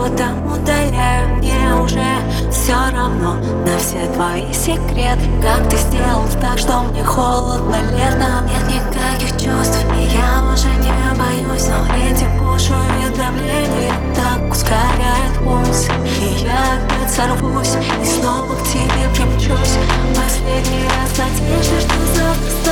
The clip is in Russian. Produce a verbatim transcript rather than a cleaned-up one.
там удаляю. Мне уже все равно на все твои секреты. Как ты сделал так, что мне холодно летом? Нет никаких чувств, и я уже не боюсь. Но эти пуш-уведомления так ускоряют пульс, и я опять сорвусь и снова к тебе примчусь. Последний раз надеюсь, что завтра